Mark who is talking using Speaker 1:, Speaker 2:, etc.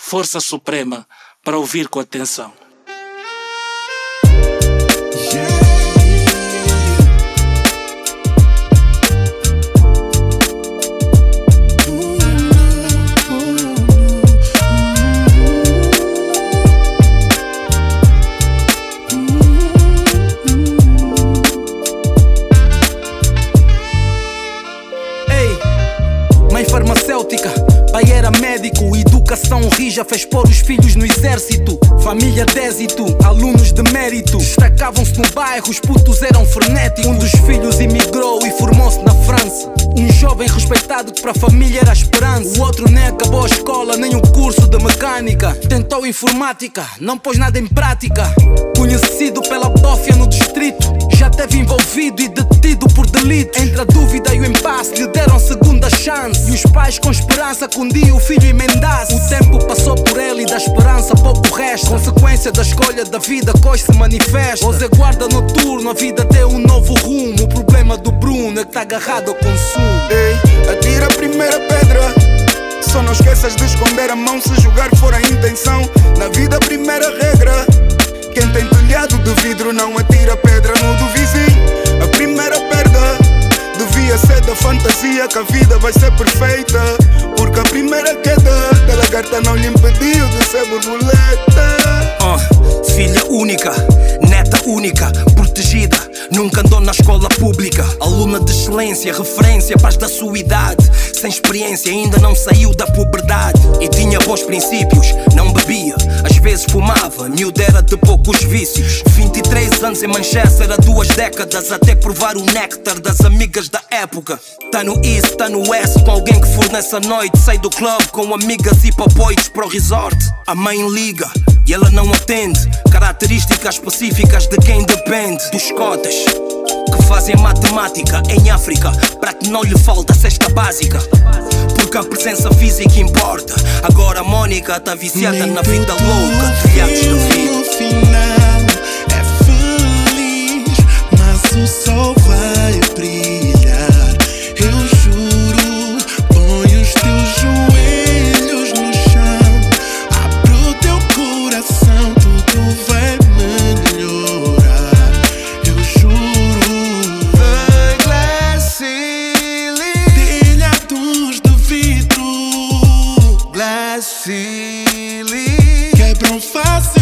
Speaker 1: força suprema para ouvir com atenção.
Speaker 2: Mãe farmacêutica, pai era médico, educação rija fez pôr os filhos no exército. Família de êxito, alunos de mérito, destacavam-se no bairro, os putos eram frenéticos. Um dos filhos imigrou e formou-se na França. Um jovem respeitado que para a família era a esperança. O outro nem acabou a escola, nem o curso de mecânica. Tentou informática, não pôs nada em prática. Conhecido pela bófia no distrito, já teve envolvido e detido por delito. Entre a dúvida e o impasse lhe deram segunda chance. E os pais com esperança que um dia o filho emendasse. O tempo passou por ele e da esperança pouco resta. Consequência da escolha da vida que hoje se manifesta. Hoje é guarda noturno, a vida tem um novo rumo. O problema do Bruno é que está agarrado ao consumo.
Speaker 3: Ei, atira a primeira pedra. Só não esqueças de esconder a mão se jogar for a intenção. Na vida a primeira regra: quem tem telhado de vidro não atira pedra no do vizinho. A primeira perda devia ser da fantasia que a vida vai ser perfeita, porque a primeira queda da lagarta não lhe impediu de ser borboleta.
Speaker 2: Filha única, neta única, protegida, nunca andou na escola pública. Aluna de excelência, referência, paz da sua idade. Sem experiência, ainda não saiu da puberdade. E tinha bons princípios, não bebia, às vezes fumava, miúda era de poucos vícios. 23 anos em Manchester, há 2 décadas, até provar o néctar das amigas da época. Tá no East, tá no West, com alguém que fornece a noite. Sai do club com amigas e papoites para o resort. A mãe liga e ela não atende. Características específicas de quem depende. Dos cotas que fazem matemática em África, para que não lhe falte a cesta básica, porque a presença física importa. Agora a Mónica tá viciada na vida louca, telhados da vida.
Speaker 4: No final é feliz, mas o sol vai brilhar. Eu juro, põe os teus joelhos no chão, abre o teu coração, tudo vai melhorar. Eu juro. The glass ceiling, telhados de vidro, glass ceiling, quebram fácil.